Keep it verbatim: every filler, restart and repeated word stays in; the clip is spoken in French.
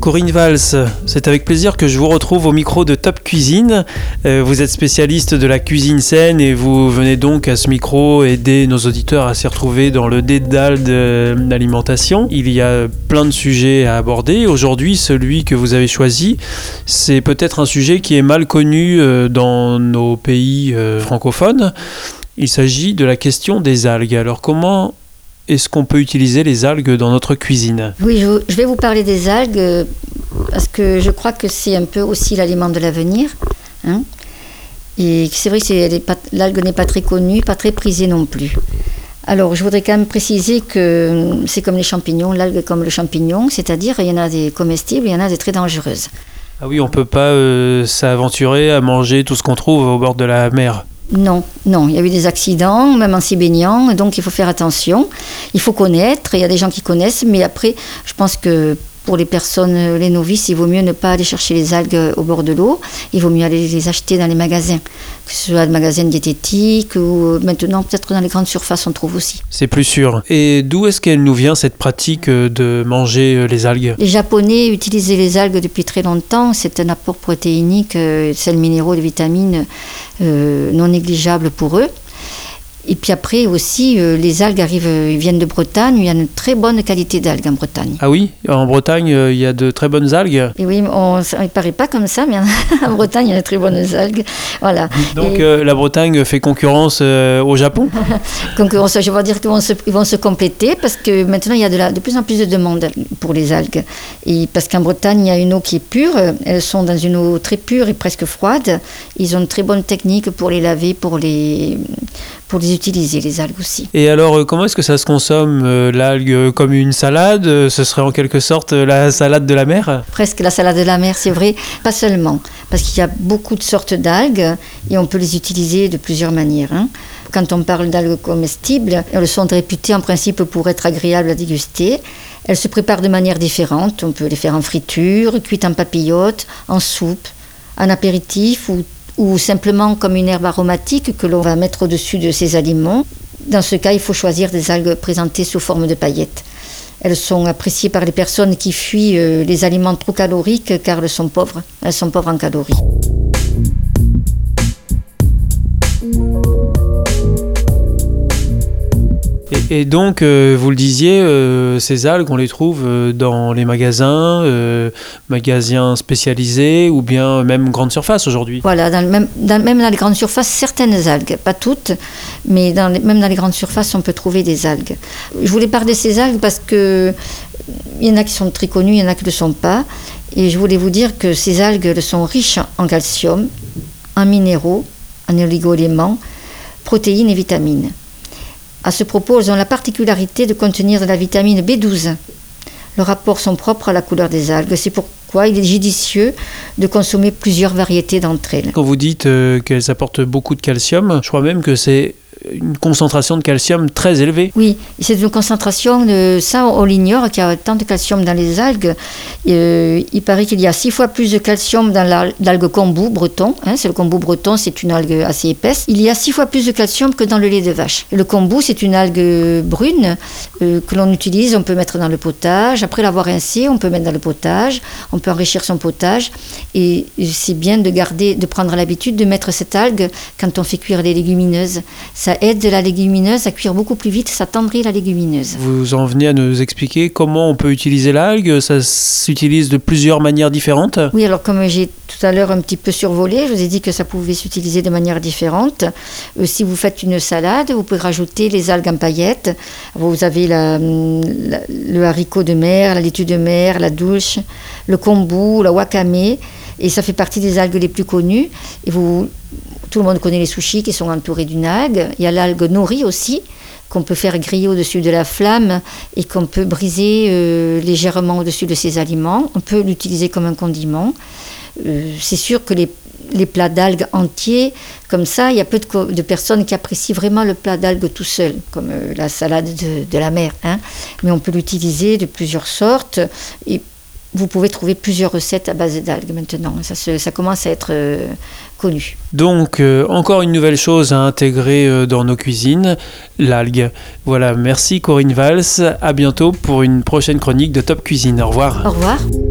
Corinne Valls, c'est avec plaisir que je vous retrouve au micro de Top Cuisine. Euh, vous êtes spécialiste de la cuisine saine et vous venez donc à ce micro aider nos auditeurs à s'y retrouver dans le dédale de l'alimentation. Il y a plein de sujets à aborder. Aujourd'hui, celui que vous avez choisi, c'est peut-être un sujet qui est mal connu euh, dans nos pays euh, francophones. Il s'agit de la question des algues. Alors comment est-ce qu'on peut utiliser les algues dans notre cuisine ? Oui, je vais vous parler des algues parce que je crois que c'est un peu aussi l'aliment de l'avenir. Hein, et c'est vrai que l'algue n'est pas très connue, pas très prisée non plus. Alors, je voudrais quand même préciser que c'est comme les champignons, l'algue est comme le champignon, c'est-à-dire il y en a des comestibles, il y en a des très dangereuses. Ah oui, on ne peut pas euh, s'aventurer à manger tout ce qu'on trouve au bord de la mer. Non, non, il y a eu des accidents, même en s'y baignant, donc il faut faire attention. Il faut connaître, il y a des gens qui connaissent, mais après, je pense que pour les personnes, les novices, il vaut mieux ne pas aller chercher les algues au bord de l'eau, il vaut mieux aller les acheter dans les magasins, que ce soit des magasins diététiques ou maintenant peut-être dans les grandes surfaces on trouve aussi. C'est plus sûr. Et d'où est-ce qu'elle nous vient cette pratique de manger les algues ? Les Japonais utilisaient les algues depuis très longtemps, c'est un apport protéinique, sels minéraux, des vitamines euh, non négligeables pour eux. Et puis après aussi, euh, les algues arrivent, ils viennent de Bretagne, il y a une très bonne qualité d'algues en Bretagne. Ah oui, en Bretagne, euh, il y a de très bonnes algues. Et oui, on, il ne paraît pas comme ça, mais en, en Bretagne, il y a de très bonnes algues. Voilà. Donc et, euh, la Bretagne fait concurrence euh, au Japon ? Concurrence, je vais dire qu'ils vont se, ils vont se compléter parce que maintenant, il y a de, la, de plus en plus de demande pour les algues. Et parce qu'en Bretagne, il y a une eau qui est pure, elles sont dans une eau très pure et presque froide. Ils ont une très bonne technique pour les laver, pour les... pour les utiliser, les algues aussi. Et alors, comment est-ce que ça se consomme, euh, l'algue, comme une salade ? Ce serait en quelque sorte la salade de la mer ? Presque la salade de la mer, c'est vrai. Pas seulement, parce qu'il y a beaucoup de sortes d'algues et on peut les utiliser de plusieurs manières. Hein. Quand on parle d'algues comestibles, elles sont réputées en principe pour être agréables à déguster. Elles se préparent de manière différente. On peut les faire en friture, cuites en papillotes, en soupe, en apéritif ou ou simplement comme une herbe aromatique que l'on va mettre au-dessus de ces aliments. Dans ce cas, il faut choisir des algues présentées sous forme de paillettes. Elles sont appréciées par les personnes qui fuient les aliments trop caloriques car elles sont pauvres, elles sont pauvres en calories. Et, et donc, euh, vous le disiez, euh, ces algues, on les trouve euh, dans les magasins, euh, magasins spécialisés ou bien même grandes surfaces aujourd'hui. Voilà, dans le même, dans, même dans les grandes surfaces, certaines algues, pas toutes, mais dans les, même dans les grandes surfaces, on peut trouver des algues. Je voulais parler de ces algues parce que il y en a qui sont très connues, il y en a qui ne le sont pas. Et je voulais vous dire que ces algues elles sont riches en calcium, en minéraux, en oligo-éléments, protéines et vitamines. À ce propos, elles ont la particularité de contenir de la vitamine B douze. Leurs apports sont propres à la couleur des algues. C'est pourquoi il est judicieux de consommer plusieurs variétés d'entre elles. Quand vous dites euh, qu'elles apportent beaucoup de calcium, je crois même que c'est une concentration de calcium très élevée. Oui, c'est une concentration, de, ça on l'ignore, qu'il y a tant de calcium dans les algues. Euh, il paraît qu'il y a six fois plus de calcium dans la, l'algue kombu breton. Hein, c'est le kombu breton, c'est une algue assez épaisse. Il y a six fois plus de calcium que dans le lait de vache. Le kombu, c'est une algue brune euh, que l'on utilise, on peut mettre dans le potage. Après l'avoir rincé, on peut mettre dans le potage, on peut enrichir son potage. Et c'est bien de garder, de prendre l'habitude de mettre cette algue quand on fait cuire les légumineuses. Ça aide la légumineuse à cuire beaucoup plus vite, ça tendrit la légumineuse. Vous en venez à nous expliquer comment on peut utiliser l'algue. Ça s'utilise de plusieurs manières différentes. Oui, alors comme j'ai tout à l'heure un petit peu survolé, je vous ai dit que ça pouvait s'utiliser de manière différente. Euh, si vous faites une salade, vous pouvez rajouter les algues en paillettes. Vous avez la, la, le haricot de mer, la laitue de mer, la dulce, le kombu, la wakame, et ça fait partie des algues les plus connues. Et vous... Tout le monde connaît les sushis qui sont entourés d'une algue. Il y a l'algue nori aussi, qu'on peut faire griller au-dessus de la flamme et qu'on peut briser euh, légèrement au-dessus de ces aliments. On peut l'utiliser comme un condiment. Euh, c'est sûr que les, les plats d'algues entiers, comme ça, il y a peu de, de personnes qui apprécient vraiment le plat d'algues tout seul, comme euh, la salade de, de la mer. Hein. Mais on peut l'utiliser de plusieurs sortes. Et vous pouvez trouver plusieurs recettes à base d'algues maintenant. Ça, se, ça commence à être euh, connu. Donc, euh, encore une nouvelle chose à intégrer euh, dans nos cuisines, l'algue. Voilà, merci Corinne Valls. À bientôt pour une prochaine chronique de Top Cuisine. Au revoir. Au revoir.